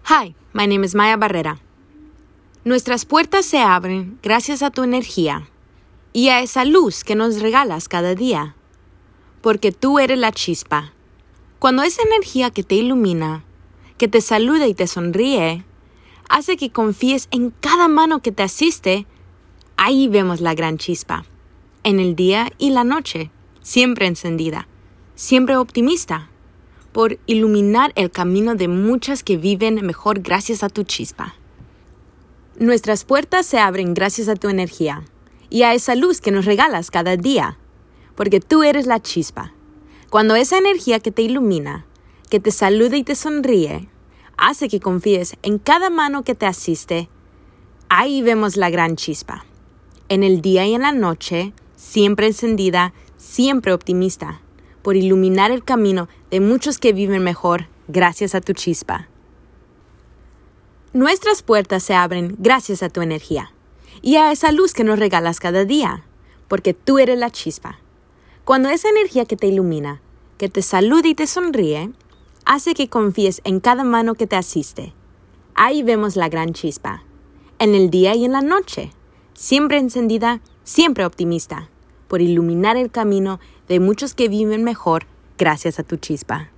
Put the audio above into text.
Hi, my name is Maya Barrera. Nuestras puertas se abren gracias a tu energía y a esa luz que nos regalas cada día, porque tú eres la chispa. Cuando esa energía que te ilumina, que te saluda y te sonríe, hace que confíes en cada mano que te asiste, ahí vemos la gran chispa. En el día y la noche, siempre encendida, siempre optimista, por iluminar el camino de muchas que viven mejor gracias a tu chispa. Nuestras puertas se abren gracias a tu energía y a esa luz que nos regalas cada día, porque tú eres la chispa. Cuando esa energía que te ilumina, que te saluda y te sonríe, hace que confíes en cada mano que te asiste, ahí vemos la gran chispa. En el día y en la noche, siempre encendida, siempre optimista, por iluminar el camino de muchos que viven mejor gracias a tu chispa. Nuestras puertas se abren gracias a tu energía y a esa luz que nos regalas cada día, porque tú eres la chispa. Cuando esa energía que te ilumina, que te saluda y te sonríe, hace que confíes en cada mano que te asiste. Ahí vemos la gran chispa. En el día y en la noche, siempre encendida, siempre optimista, por iluminar el camino de muchos que viven mejor gracias a tu chispa.